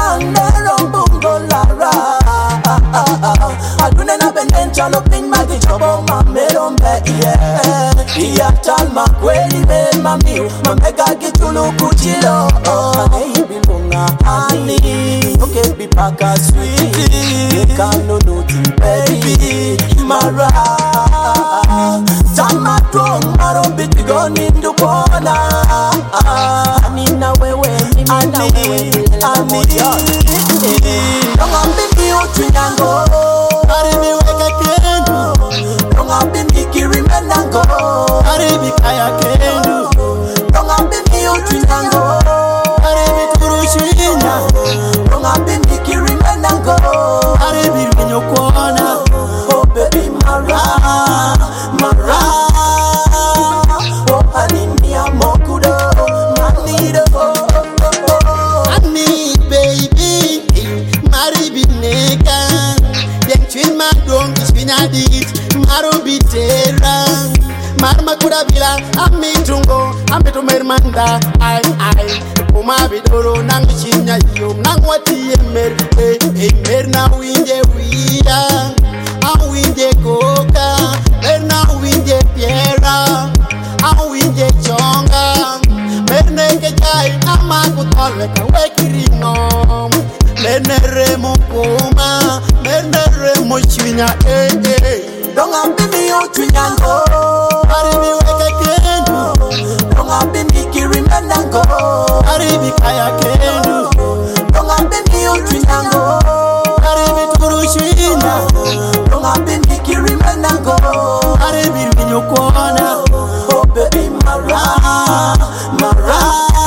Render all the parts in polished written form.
Nero bungo lara. Alune na benencha lo ping magi chobo mamerombe yeah. Iya talma kweli ben mami mamega gitulu kuchilo. Hey bilunga ani okay be paka sweetie. Kano noti baby mara. Tama tuong marombi tigoni ndukona. Ani na wewe mimi na wewe Don't be me utrinango. Aribi weka kendo. Don't be me kirimenango. Aribi kaya kendo. Don't be me utrinango. Aribi turushina. Don't be me kirimenango. Aribi winyokwana. Oh baby mara, mara. Oh honey me amokudo. Manido. Marma kura bila amitungo ambeto mermanda ai kuma bidoro nang chinya yo nang wati emer emer na winje wida a winje koka mer na winje piera a winje chonga merne ke jai amaku tolwe ka wekirino merne mo kuma merne mo chinya Don't be me utrinango. Aribi weka kendo. Don't be me kirimenango. Aribi kaya kendo. Don't be me utrinango. Aribi turushina. Don't be me kirimenango. Aribi winyokwana. Oh baby mara, mara.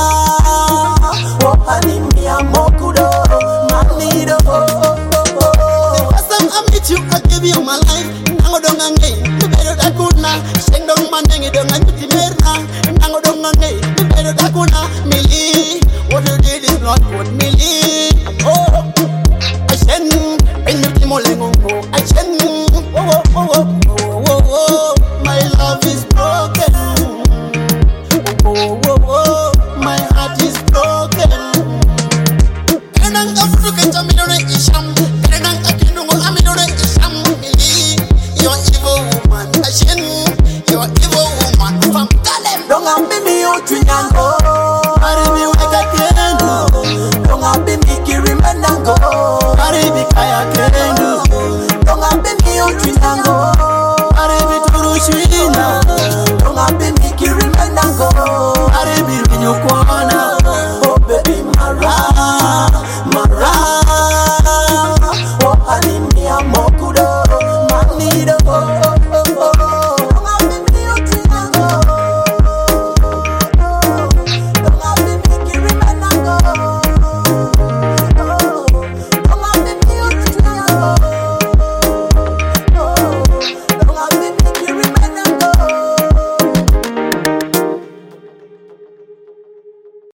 Oh honey me amokudo. Manido. The first time I meet you, I give you my life. Nangodongange, bebedo dakuna, sendong mandengi dengan putih merna. Nangodongange, bebedo dakuna, Millie. What you did is not good, Millie. Oh, I send, bring me molengongo. I send, oh, my love is broken. Oh, my heart is broken. And I'm